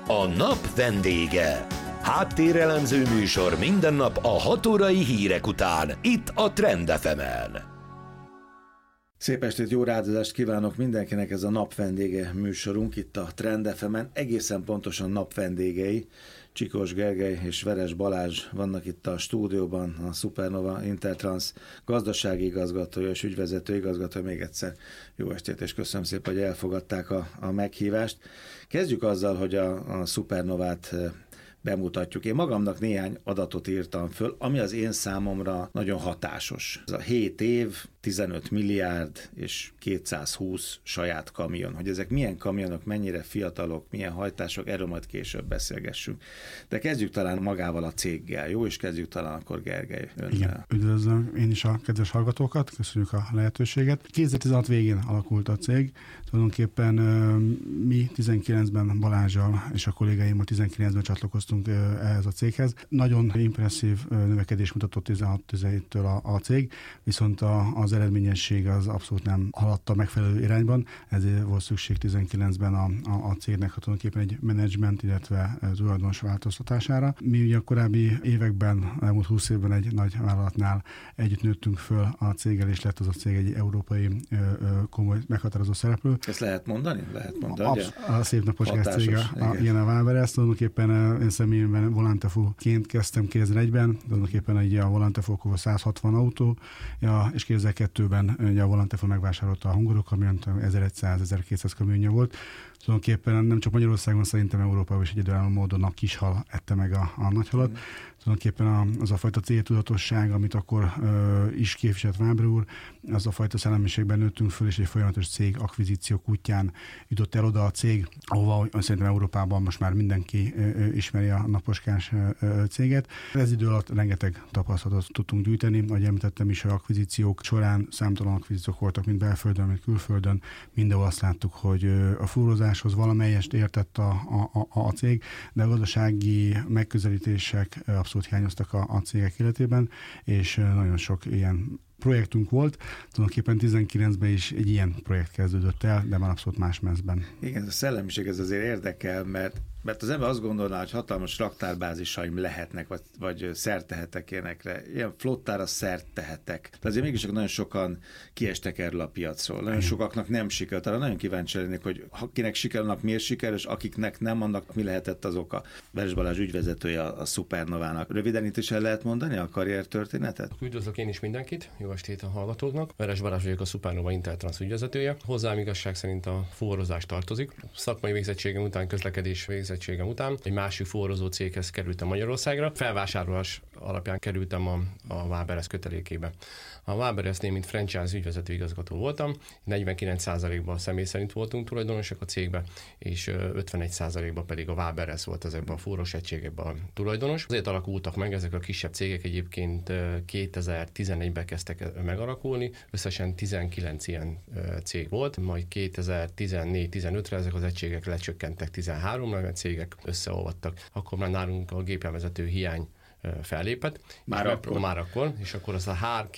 A nap vendége. Háttérelemző műsor minden nap a 6 órai hírek után, itt a Trend FM-en. Szép estét, jó rádozást kívánok mindenkinek, ez a nap vendége műsorunk itt a Trend FM-en. Egészen pontosan nap vendégei, Csikós Gergely és Veres Balázs vannak itt a stúdióban, a Supernova Intertrans gazdasági igazgatója és ügyvezető igazgatója. Még egyszer jó estét, és köszönöm szépen, hogy elfogadták a meghívást. Kezdjük azzal, hogy a Supernovát bemutatjuk. Én magamnak néhány adatot írtam föl, ami az én számomra nagyon hatásos. Ez a 7 év, 15 milliárd és 220 saját kamion. Hogy ezek milyen kamionok, mennyire fiatalok, milyen hajtások, erről majd később beszélgessünk. De kezdjük talán magával a céggel, jó? És kezdjük talán akkor Gergely önnel. Igen, üdvözlöm én is a kedves hallgatókat, köszönjük a lehetőséget. 2016 végén alakult a cég, tulajdonképpen mi 19-ben Balázsal és a kollégáimmal 19-ben csatlakoztunk ehhez a céghez. Nagyon impresszív növekedés mutatott 16-17-től a cég, viszont az eredményesség az abszolút nem haladta megfelelő irányban, ezért volt szükség 19-ben a cégnek tulajdonképpen egy menedzsment, illetve tulajdonos változtatására. Mi ugye a korábbi években, elmúlt 20 évben egy nagy vállalatnál együtt nőttünk föl a céggel, és lett az a cég egy európai komoly meghatározó szereplő. Ezt lehet mondani? Lehet mondani. A szép naposkás cég ilyen a Waberers, tulajdonképpen én személyemben Volantefu-ként kezdtem 2001-ben, tulajdonképpen egy a Volantefo 160 autó, és 2002-ben ugye a Volantefu megvásárolta a Hungarokamiont, 1100-1200 kamionja volt. Tulajdonképpen nem csak Magyarországon, szerintem Európában is egyedülálló módon a kishal ette meg a nagyhalat. Tulajdonképpen az a fajta céltudatosság, amit akkor is képviselt Waber úr, az a fajta szellemiségben nőttünk föl, és egy folyamatos cég akvizíciók útján jutott el oda a cég, ahova szerintem Európában most már mindenki ismeri a naposkás céget. Ez idő alatt rengeteg tapasztalatot tudtunk gyűjteni, ahogy említettem is, a akvizíciók során számtalan akvizíciók voltak, mind belföldön, mind külföldön. Mindenhol azt láttuk, hogy a fúrozáshoz valamelyest értett a cég, de a gazdasági megközelítések abszolút hiányoztak a cégek életében, és nagyon sok ilyen projektünk volt. Tulajdonképpen 19-ben is egy ilyen projekt kezdődött el, de már abszolút más mezben. Igen, ez a szellemiség, ez azért érdekel, mert az ember azt gondolná, hogy hatalmas raktárbázisaim lehetnek, vagy szert tehetek ilyenekre. Ilyen flottára szert tehetek. De azért mégis nagyon sokan kiestek erről a piacról. Nagyon sokaknak nem sikerült. Arra nagyon kíváncsi lennék, hogy akinek sikerülnek, miért siker, és akiknek nem, annak mi lehetett az oka. Veres Balázs ügyvezetője a Supernovának. Röviden itt is el lehet mondani a karriertörténetet? Üdvözlök én is mindenkit, jó estét a hallgatóknak. Veres Balázs vagyok, a Supernova Intertrans ügyvezetője. Hozzám igazság szerint a fuvarozás tartozik. Szakmai végzettségem után, közlekedés végzettségem után egy másik fuvarozó céghez kerültem Magyarországra. Felvásárolás alapján kerültem a Waberers kötelékébe. A Waberesnél, mint franchise ügyvezető igazgató voltam, 49%-ban személy szerint voltunk tulajdonosok a cégbe, és 51%-ban pedig a Waberers volt ezekben a fúrós egységekben a tulajdonos. Azért alakultak meg ezek a kisebb cégek, egyébként 2011-ben kezdtek megalakulni, összesen 19 ilyen cég volt, majd 2014-15-re ezek az egységek lecsökkentek 13-ra, mert cégek összeolvadtak. Akkor már nálunk a gépjárművezető hiány fellépett. Már akkor, és akkor azt a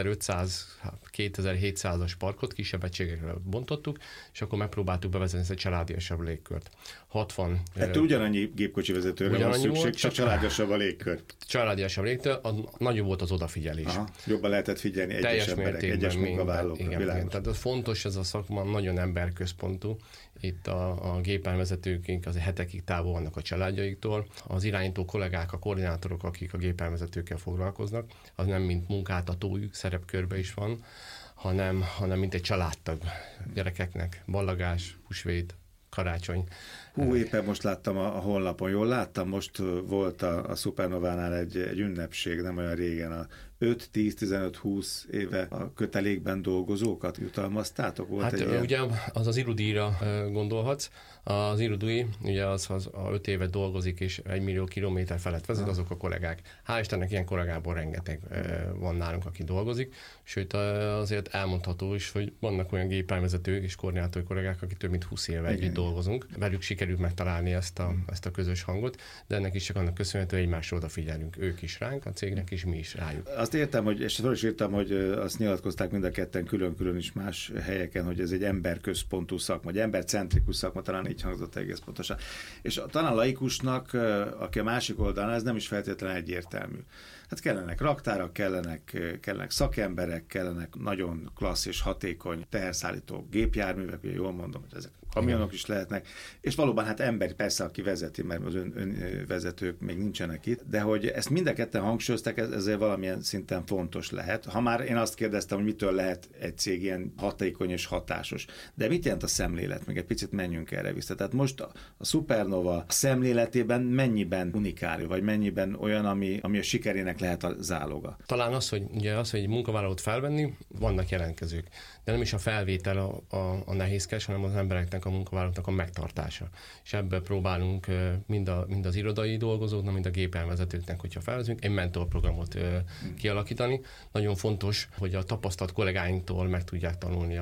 2500-2700-as parkot kisebb egységekre bontottuk, és akkor megpróbáltuk bevezetni ezt a családiasabb légkört. 60... Hát ugyanannyi gépkocsi vezetőre van szükség, volt, csak családiasabb a légkör. Családiasabb légkör, nagyobb volt az odafigyelés. Aha, jobban lehetett figyelni egyes emberek, egyes munkavállalók. Igen, tehát az fontos, ez a szakma nagyon emberközpontú. Itt a gépjárművezetők az hetekig távol vannak a családjaiktól. Az irányító kollégák, a koordinátorok, akik a gépjárművezetőkkel foglalkoznak, az nem mint munkáltatói szerepkörbe is van, hanem mint egy családtag gyerekeknek, ballagás, húsvét, karácsony. Éppen most láttam a honlapon, jól láttam, most volt a Supernovánál egy ünnepség, nem olyan régen, a 5-10-15-20 éve a kötelékben dolgozókat jutalmaztátok? Volt hát ugye az irudíjra gondolhatsz. Az irudíj, ugye az a 5 évet dolgozik és 1 millió kilométer felett vezet, azok a kollégák. Hál' Istennek ilyen kollégából rengeteg van nálunk, aki dolgozik, sőt azért elmondható is, hogy vannak olyan gépjárművezetők és koordinátori kollégák, akik több mint 20 éve együtt dolgozunk. Velük sikerült megtalálni ezt a közös hangot, de ennek is csak annak köszönhető, hogy egymásra odafigyelünk. Ők is ránk, a cégnek is, mi is rájuk. Azt azt értem, és fel is írtam, hogy azt nyilatkozták mind a ketten külön-külön is más helyeken, hogy ez egy emberközpontú szakma, vagy embercentrikus szakma, talán így hangzott egész pontosan. És talán laikusnak, aki a másik oldalán, ez nem is feltétlenül egyértelmű. Hát kellenek raktárak, kellenek szakemberek, kellenek nagyon klassz és hatékony teherszállító gépjárművek, ugye jól mondom, hogy ezek kamionok is lehetnek, és valóban hát ember persze, aki vezeti, mert az önvezetők még nincsenek itt, de hogy ezt mind a ketten hangsúlyozták, ezért valamilyen szinten fontos lehet. Ha már én azt kérdeztem, hogy mitől lehet egy cég ilyen hatékony és hatásos, de mit jelent a szemlélet? Még egy picit menjünk erre vissza. Tehát most a Supernova szemléletében mennyiben unikálő, vagy mennyiben olyan, ami a sikerének lehet a záloga? Talán az, hogy egy munkavállalót felvenni, vannak jelentkezők, de nem is a felvétel a nehézkes, hanem az embereknek, a munkavállalóknak a megtartása. És ebből próbálunk mind az irodai dolgozóknak, mind a gépelvezetőknek, hogyha felvezünk, egy mentorprogramot kialakítani. Nagyon fontos, hogy a tapasztalt kollégáinktól meg tudják tanulni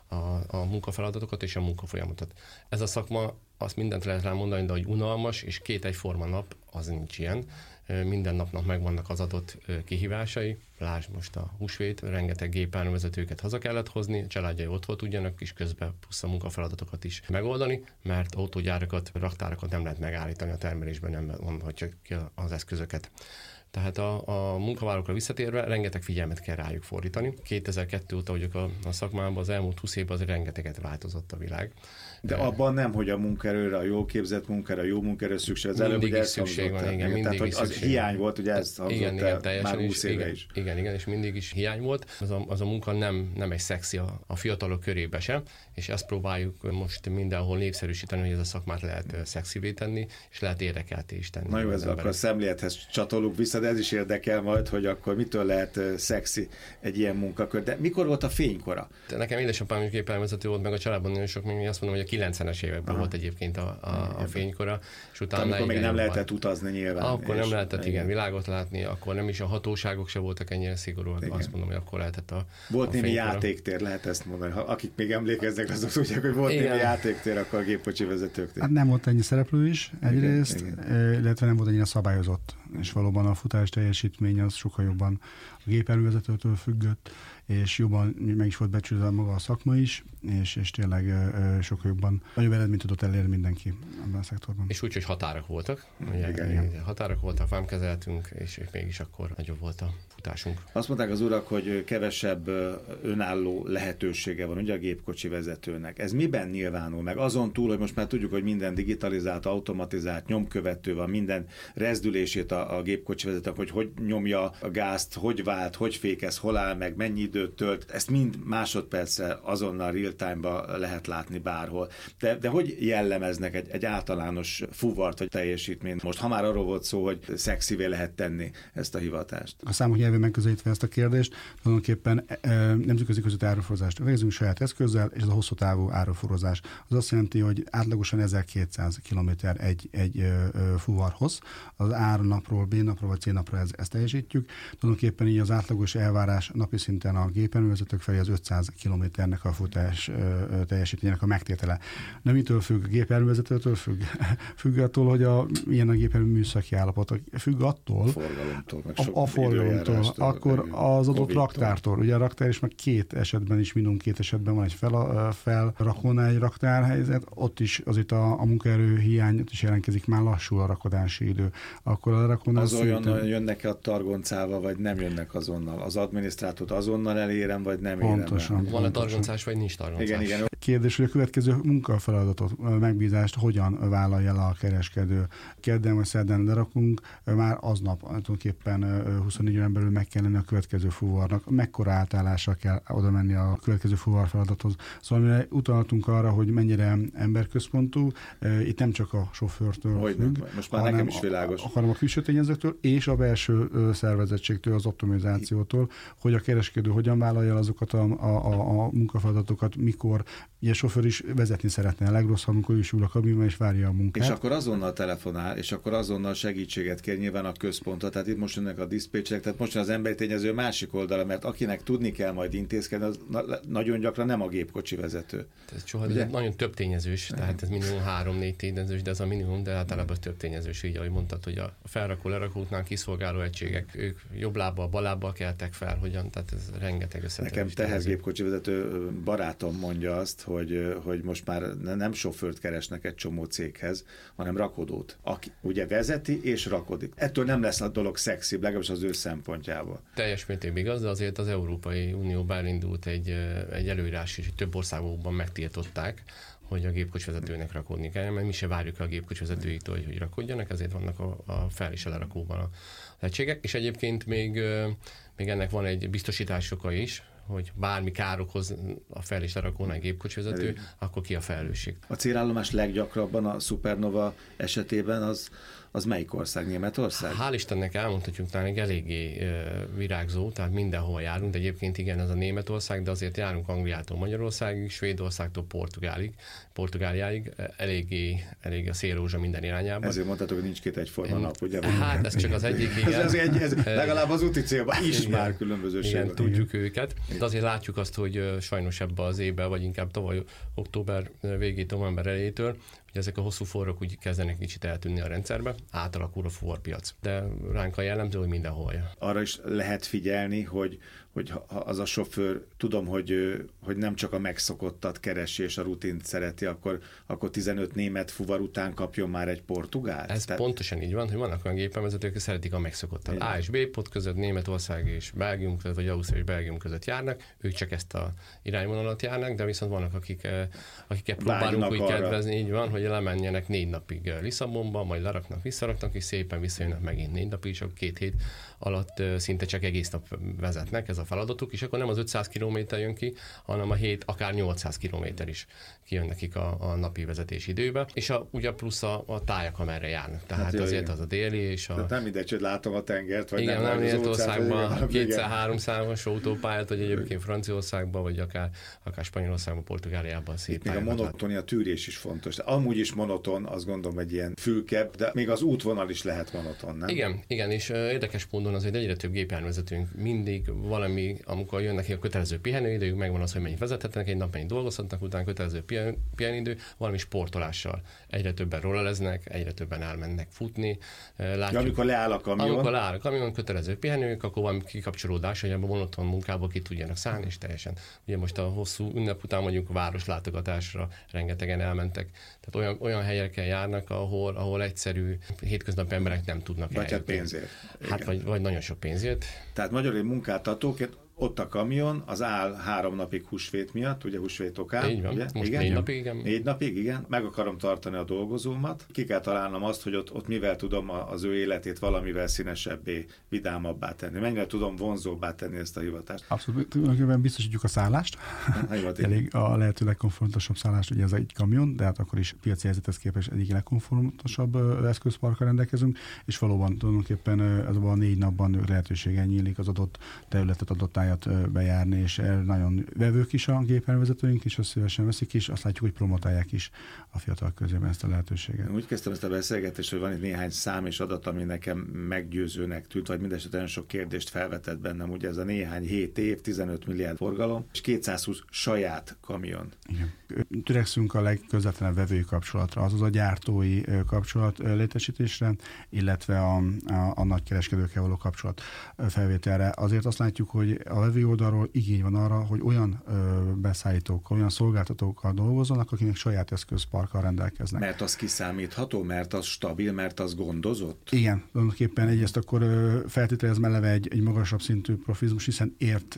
a munkafeladatokat és a munkafolyamatot. Ez a szakma, azt mindent lehet rá mondani, de hogy unalmas, és 2 egyforma nap, az nincs ilyen. Minden napnak megvannak az adott kihívásai. Lásd most a húsvét, rengeteg gépjárművezetőket haza kellett hozni, családjai otthon tudjanak, és közben plusz a munkafeladatokat is megoldani, mert autógyárakat, raktárakat nem lehet megállítani a termelésben, nem mondhatja ki az eszközöket. Tehát a munkavállalókra visszatérve rengeteg figyelmet kell rájuk fordítani. 2002 óta vagyok a szakmában, az elmúlt 20 évben azért rengeteget változott a világ. De abban nem, hogy a munkaerőre, a jól képzett munkaerő, a jó munkaerő szükség. Az mindig is szükség van, igen. Mindig tehát, is hogy az hiány volt, ugye ez hangzott el már 20 éve is. Igen, és mindig is hiány volt. Az a munka nem egy szexi a fiatalok körébe sem, és ezt próbáljuk most mindenhol népszerűsíteni, hogy ez a szakmát lehet szexivé tenni, és lehet érdekelté is tenni. Na jó, ez akkor a szemlélethez csatolunk vissza, de ez is érdekel majd, hogy akkor mitől lehet szexi egy ilyen munkakör. De mikor volt a fénykora? De nekem édesapám is gépjárművezető volt, meg a családban nagyon sok, még azt mondom, hogy a 90-es években volt egyébként a fénykora. És utána amikor még nem lehetett utazni nyilván. Akkor nem lehetett, igen, világot látni, akkor nem is a hatóságok se voltak ennyire szigorúak. Azt mondom, hogy akkor lehetett volt némi játéktér, lehet ezt mondani. Akik még emlékeznek, azok tudják, hogy volt némi játéktér, akkor a gépkocsi vezetőknél. Hát nem volt ennyi szereplő is egyrészt, illetve nem volt ennyire szabályozott, és valóban a futás teljesítmény az sokkal jobban a gépjárművezetőtől függött, és jobban meg is volt becsülve maga a szakma is, és tényleg sokkal jobban nagyobb eredményt tudott elérni mindenki ebben a szektorban. És úgy, hogy határok voltak. Igen. Határok voltak, vámkezeltünk, és mégis akkor nagyobb volt a futásunk. Azt mondták az urak, hogy kevesebb önálló lehetősége van ugye a gépkocsi vezetőnek. Ez miben nyilvánul meg? Azon túl, hogy most már tudjuk, hogy minden digitalizált, automatizált, nyomkövető van, minden rezdülését a gépkocsi vezetőnek, hogy nyomja a gázt, hogy vált, hogy fékez, hol áll meg, mennyi időt tölt. Ezt mind másodperccel azonnal real-time-ba lehet látni bárhol. De hogy jellemeznek egy általános fuvart vagy teljesítményt? Most, ha már arról volt szó, hogy szexivé lehet tenni ezt a hivatást. A számok nyelvén megközelítve ezt a kérdést, tulajdonképpen nemzetközi közötti áruforrást végzünk saját eszközzel, és ez a hosszú távú áruforrozás. Az azt jelenti, hogy átlagosan 1200 km egy fuvarhoz. Az A napról, B napról vagy C napra ezt teljesítjük. Tulajdonképpen így az átlagos elvárás napi szinten a gépjárművezetők felé az 500 kilométernek a futás teljesítményének a megtétele. Nem mitől függ, a gépjárművezetőtől függ attól, hogy milyen a gépjármű műszaki állapot. Függ attól, a forgalomtól, akkor az adott raktártól. Ugye a raktár is meg minimum két esetben van egy felrakónál egy raktárhelyzet, ott is azért a munkaerő hiány is jelentkezik, már lassul a rakodási idő. Akkor a rakonás az olyan, jönnek a targoncával, vagy nem jönnek azonnal? Az adminisztrátort azonnal elérem, vagy nem érem? Pontosan. Van a targoncás, vagy nincs targoncás? Igen. Kérdés, hogy a következő munkafeladatot, megbízást hogyan vállalja le a kereskedő. Kedden vagy szerdán lerakunk, már aznap tulajdonképpen 24 órán belül meg kell lenni a következő fuvarnak. Mekkora átállással kell oda menni a következő fuvar feladathoz. Szóval mire utaltunk arra, hogy mennyire emberközpontú, itt nem csak a sofőrtől függ, most már nekem is világos, hanem a külső tényezőktől és a belső szervezettségtől, az optimizációtól, hogy a kereskedő hogyan hogyan vállalja azokat a munkafeladatokat, mikor. Ugye a sofőr is vezetni szeretne, a legrosszabb, amikor ő is ül a kabinban és várja a munkát. És akkor azonnal telefonál, és akkor azonnal segítséget kér nyilván a központra, tehát itt most jönnek a diszpécserek, tehát most jön az emberi tényező másik oldala, mert akinek tudni kell majd intézkedni, az nagyon gyakran nem a gépkocsi vezető. Ez nagyon több tényezős, tehát ez minimum 3-4 tényezős, de ez a minimum, de általában több tényezős, így ahogy mondtad, hogy a felrakó-lerakóknál kiszolgáló egységek, ők jobb lábbal, bal lábbal keltek fel, hogyan, tehát ez rengeteg összetevős. Nekem tehergépkocsi vezető barátom mondja azt, hogy most már nem sofőrt keresnek egy csomó céghez, hanem rakodót, aki ugye vezeti és rakodik. Ettől nem lesz a dolog szexibb, legalábbis az ő szempontjából. Teljes mértékben igaz, de azért az Európai Unióban elindult egy előírás, és több országokban megtiltották, hogy a gépkocsvezetőnek rakodni kell, mert mi se várjuk a gépkocsvezetőitől, hogy rakodjanak, ezért vannak a fel- és a lerakóban a egységek, és egyébként még ennek van egy biztosítás oka is, hogy bármi kár okoz a fel- és lerakónál gépkocsvezető, akkor ki a felelősség. A célállomás leggyakrabban a Supernova esetében az melyik ország? Németország? Hál' Istennek elmondhatjuk nálunk eléggé virágzó, tehát mindenhol járunk, de egyébként igen, ez a Németország, de azért járunk Angliától Magyarországig, Svédországtól Portugáliáig, eléggé a szélrózsa minden irányában. Ezért mondhatok, hogy nincs két egyforma nap, ugye? Hát ez csak az egyik, igen. ez legalább az úti célban is igen, már különbözőség. Igen, tudjuk őket. De azért látjuk azt, hogy sajnos ebben az évben, vagy inkább tavaly október végét, november elejétől, hogy ezek a hosszú forrok úgy kezdenek kicsit eltűnni a rendszerbe, átalakul a forpiac. De ránk a jellemző, hogy mindenhol. Arra is lehet figyelni, hogy az a sofőr, tudom, hogy nem csak a megszokottat keresi és a rutint szereti, akkor 15 német fuvar után kapjon már egy portugált. Ez pontosan így van, hogy vannak olyan gépjárművezetők, akik szeretik a megszokottat. A és B pont között Németország és Belgium között, vagy Ausztria és Belgium között járnak, ők csak ezt a irányvonalat járnak, de viszont vannak, akiket próbálunk úgy kedvezni, így van, hogy lemenjenek 4 napig Lisszabonba, majd leraknak, visszaraknak, és szépen visszajönnek megint 4 napig, és 2 hét alatt szinte csak egész nap vezetnek, ez a feladatuk, és akkor nem az 500 km jön ki, hanem a 7, akár 800 km is kijön nekik a napi vezetési időbe, és ugye plusz a tájak, amerre járnak. Tehát hát azért igen. Az a déli és Tehát nem mindegy, hogy látom a tengert, vagy igen, nem Németországban 2x3-szávos autópályát, vagy egyébként Franciaországban, vagy akár Spanyolországban, Portugáliában szép még a monotónia, tűrés is fontos. Amúgy is monoton, azt gondolom egy ilyen fülkebb, de még az útvonal is lehet monoton, nem? Igen, és érdekes módon azért egyre több gépjárművezetőnk mindig valami, amikor jönnek ki a kötelező pihenőidőjük, megvan az, hogy mennyit vezethetnek, egy nap mennyit dolgozhatnak, utána kötelező pihenőidő, valami sportolással. Egyre többen rollereznek, egyre többen elmennek futni. Látjuk, amikor leáll a kamion. Amikor leáll a kamion, kötelező pihenők, akkor valami kikapcsolódás, hogy ebben monoton munkából ki tudjanak szállni, és teljesen. Ugye most a hosszú ünnep után mondjuk városlátogatásra rengetegen elmentek. Tehát olyan helyeken járnak, ahol egyszerű hétköznapi emberek nem tudnak eljutni. Vagy pénzért. Hát vagy nagyon sok pénzért. Tehát magyarul munkáltatóként ott a kamion, az áll 3 napig húsvét miatt, ugye húsvét okán. Így van, ugye? most igen? 4 napig, igen. 4 napig, igen. Meg akarom tartani a dolgozómat. Ki kell találnom azt, hogy ott mivel tudom az ő életét valamivel színesebbé, vidámabbá tenni. Mennyire tudom vonzóbbá tenni ezt a hivatást. Abszolút, tulajdonképpen biztosítjuk a szállást. Elég a lehető legkomfortosabb szállást, ugye ez egy kamion, de hát akkor is piaci helyzethez képest egyik legkomfortosabb eszközparkkal rendelkezünk, és valóban tulajdonképpen ezzel a 4 napban lehetőséggel nyílik az adott területet, adott bejárni, és nagyon vevők is a gépjárművezetőink is, azt szívesen veszik is, azt látjuk, hogy promotálják is a fiatal közében ezt a lehetőséget. Úgy kezdtem ezt a beszélgetést, hogy van itt néhány szám és adat, ami nekem meggyőzőnek tűnt, vagy mindesetre nagyon sok kérdést felvetett bennem. Ugye ez a néhány 7 év, 15 milliárd forgalom, és 220 saját kamion. Igen. Törekszünk a legközvetlenebb vevői kapcsolatra, azaz a gyártói kapcsolat létesítésre, illetve a nagykereskedőkkel való kapcsolat felvételre. Azért azt látjuk, hogy a vevő oldalról igény van arra, hogy olyan beszállítókkal, olyan szolgáltatókkal dolgozzanak, akinek saját eszközparkkal rendelkeznek. Mert az kiszámítható, mert az stabil, mert az gondozott? Igen, tulajdonképpen egyrészt akkor feltételez meleve egy magasabb szintű profizmus, hiszen ért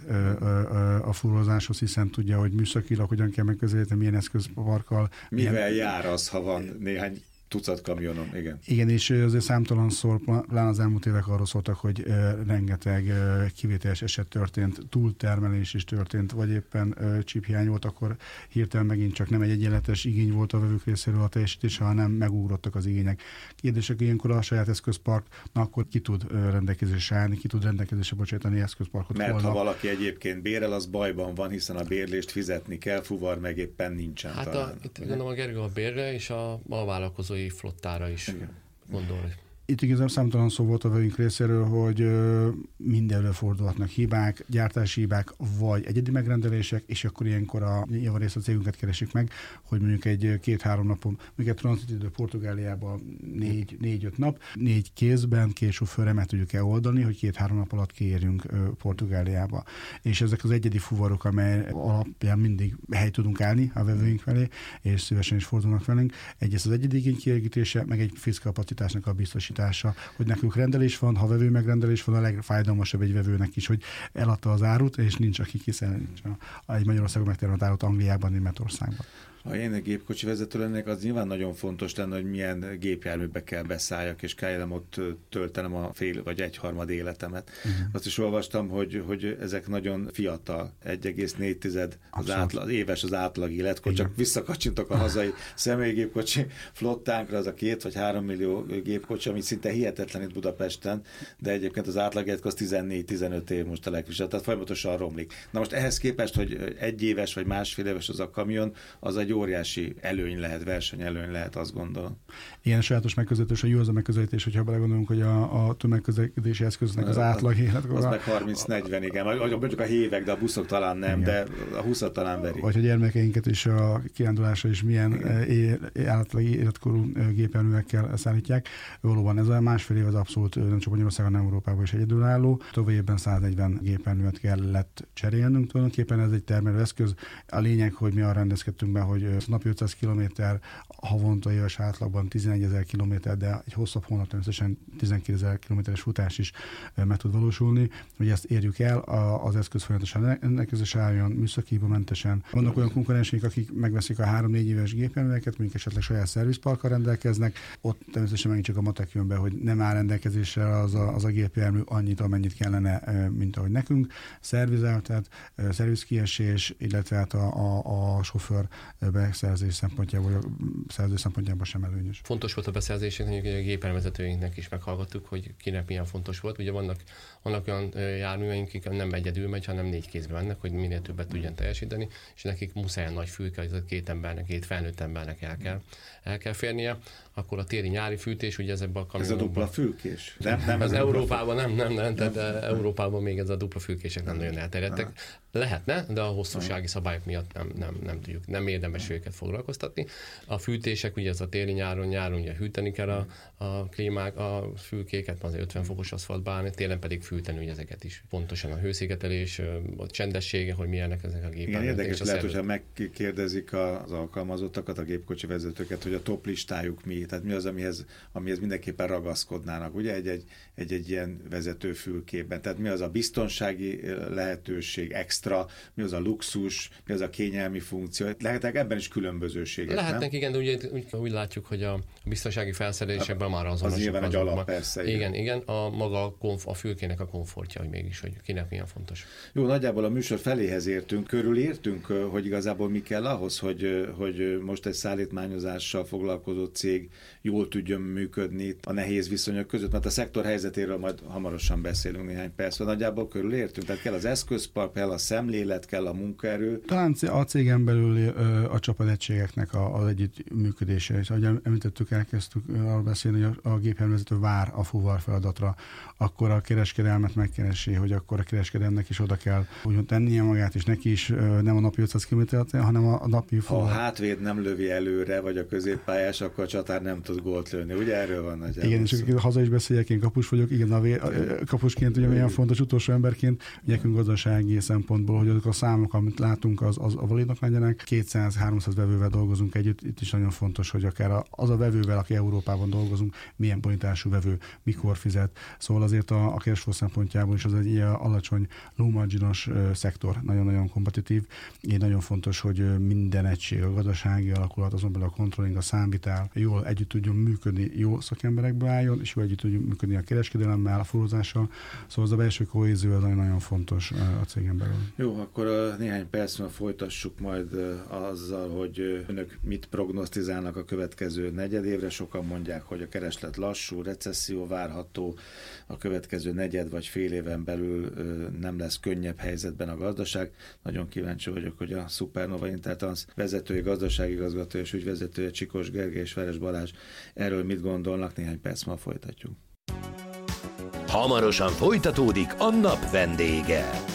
a furozáshoz, hiszen tudja, hogy műszakilag hogyan kell megközelíteni, milyen eszközparkkal. Mivel jár az, ha van néhány tucat kamionon, igen. Igen, és azért számtalanszor, pláne az elmúlt évek arról szóltak, hogy rengeteg kivételes eset történt, túltermelés is történt, vagy éppen csiphiány volt, akkor hirtelen megint csak nem egy egyenletes igény volt a vevők részéről a teljesítése, hanem megugrottak az igények. Kérdések ilyenkor a saját eszközparknak akkor ki tud rendelkezésre állni, ki tud rendelkezésre bocsátani eszközparkot. Mert ha valaki egyébként bérel, az bajban van, hiszen a bérlést fizetni kell, fuvar meg éppen nincsen. Hát itt gondolom a Gergő a bérre és a vállalkozói flottára is gondol. Itt igazából számtalan szó volt a vevőink részéről, hogy mindenről fordulhatnak hibák, gyártási hibák, vagy egyedi megrendelések, és akkor ilyenkor a javarészt a cégünket keresik meg, hogy mondjuk egy 2-3 napon, mondjuk egy tranzitidő Portugáliában 4-5 nap, 4 kézben, 2 sofőrre meg tudjuk oldani, hogy 2-3 nap alatt kiérjünk Portugáliába. És ezek az egyedi fuvarok, amely alapján mindig helyt tudunk állni a vevőink felé, és szívesen is fordulnak velünk. Egyrészt az egyedi igény kielégítése, meg egy fiszkapacitásnak a biztosítása, hogy nekünk rendelés van, ha vevő megrendelés van, a legfájdalmasabb egy vevőnek is, hogy eladta az árut, és nincs aki kiszállítsa egy Magyarországon megtermelt árut Angliában, Németországban. Ha én egy gépkocsi vezető lennék, az nyilván nagyon fontos lenne, hogy milyen gépjárműbe kell beszálljak, és kelljen ott töltenem a fél vagy egyharmad életemet. Azt is olvastam, hogy ezek nagyon fiatal, 1,4 az éves az átlag életkor, csak visszakacsintok a hazai személygépkocsi flottánkra, az a 2 vagy 3 millió gépkocsi, ami szinte hihetetlen itt Budapesten, de egyébként az átlag életkor az 14-15 év most a legfrissebb, tehát folyamatosan romlik. Na most ehhez képest, hogy 1 éves vagy másfél éves az a kamion, az egy óriási előny lehet, versenyelőny lehet, azt gondolom. Ilyen sajátos megközelítés, hogy jó az a megközelítés, hogyha belegondolunk, hogy a tömegközlekedési eszköznek az átlag életkor. Az meg 30-40, igen. Mondjuk a hévek, de a buszok talán nem, igen. De a 20-at talán verik. Vagy a gyermekeinket is a kirándulásra is milyen átlagi életkorú gépjárművekkel szállítják. Valóban ez a másfél év az abszolút nem csak Magyarországon, hanem Európában is egyedülálló. Tavaly évben 140 gépjárművet kellett cserélnünk. Tulajdonképpen ez egy termelőeszköz. A lényeg, hogy mi arra rendezkedtünk be, hogy napi 500 km, havonta éves átlagban 11 000 km, de egy hosszabb hónap természetesen 12 000 km-es futás is meg tud valósulni, hogy ezt érjük el, az eszköz folyamatosan rendelkezésre álljon, műszaki hibamentesen. Vannak olyan konkurenseink, akik megveszik a 3-4 éves gépjárműveket, mondjuk esetleg saját szervizparkkal rendelkeznek, ott természetesen megint csak a matek jön be, hogy nem áll rendelkezésre az a gépjármű annyit, amennyit kellene, mint ahogy nekünk. Szervizált, tehát szervizkiesés, illetve hát a sofőr beszerzés szempontjából sem előnyös. Fontos volt a beszerzésnek, hogy a gépjárművezetőinknek is meghallgattuk, hogy kinek milyen fontos volt. Ugye vannak olyan járműveink, akik nem egyedül megy, hanem 4 kézbe mennek, hogy minél többet tudjon teljesíteni, és nekik muszáj nagy fülke, hogy 2 embernek, 2 felnőtt embernek el kell férnie. Akkor a téli-nyári fűtés, ugye ezekben a kamionokban. Ez a dupla fülkés? Nem, az Európában nem, tehát Európában még ez a dupla fülkések nem nagyon elterjedtek. Lehetne, de a hosszúsági szabályok miatt nem tudjuk, nem érdemes őket foglalkoztatni. A fűtések, ugye ez a nyáron ugye hűteni kell a klímák, a fülkéket, azért 50 fokos aszfaltban, télen pedig fűteni ugye ezeket is. Pontosan a hőszigetelés, a csendessége, hogy milyenek ezek a gépek. Igen, érdekes lehet, hogyha megkérdezik az alkalmazottakat, a gépkocsi vezetőket, hogy a top listájuk mi, tehát mi az, amihez mindenképpen ragaszkodnának, ugye egy ilyen vezetőfülkében. Tehát mi az a biztonsági lehetőség, extra, mi az a luxus, mi az a kényelmi funkció. Lehetnek ebben is különbözőségek, lehetnek, nem? Igen, de ugye úgy látjuk, hogy a biztonsági felszerelésekben már azonosak. Az nyilván egy alap, persze. Igen, a maga a fülkének a komfortja, hogy mégis, hogy kinek milyen fontos. Jó, nagyjából a műsor feléhez értünk, körülértünk, hogy igazából mi kell ahhoz, hogy most egy szállítmányozással foglalkozó cég jól tudjon működni a nehéz viszonyok között, mert a szektor helyzetéről majd hamarosan beszélünk néhány percben. Nagyjából körülértünk, tehát kell az eszközpark, kell a szemlélet, kell a munkaerő. Talán a cégen belül a csapategységeknek az együttműködése. És ahogy említettük, elkezdtük arról beszélni, hogy a gépjárművezető vár a fuvar feladatra, akkor a kereskedelmet megkeresi, hogy akkor a kereskedelmnek is oda kell úgymond tennie magát, és neki is nem a napi 500 km-t, hanem a napi fuvar. Ha a hátvéd nem lövi előre, vagy a középpályás, akkor a csatár nem tud gólt lőni. Ugye erről van nagyjából. Igen, és haza is beszéljek, én kapus vagyok. Igen, kapusként ugye milyen fontos utolsó emberként, nekünk gazdasági szempontból, hogy azok a számok, amit látunk, az a validnak legyenek. 200-300 vevővel dolgozunk együtt. Itt is nagyon fontos, hogy akár az a vevővel, aki Európában dolgozunk, milyen bonitású vevő, mikor fizet. Szóval azért a cashflow szempontjából is az egy ilyen alacsony low marginos szektor, nagyon-nagyon kompetitív. Így nagyon fontos, hogy minden egység, a gazdasági alakulat, azon belül a controlling, a számvitál jól együtt tudjon működni, jó szakemberekből álljon, és jó együtt tudjon működni a kereskedelemmel, a fuvarozással. Szóval az a belső kohézió az nagyon fontos a cégen belül. Jó, akkor néhány percben folytassuk majd azzal, hogy önök mit prognosztizálnak a következő negyedévre. Sokan mondják, hogy a kereslet lassú, recesszió várható, a következő negyed vagy fél éven belül nem lesz könnyebb helyzetben a gazdaság. Nagyon kíváncsi vagyok, hogy a Supernova Intertrans vezetője, gazdaságigazgatója és ügyvezetője Csikós Gergely és Veres Balázs erről mit gondolnak, néhány perc múlva folytatjuk. Hamarosan folytatódik a nap vendége.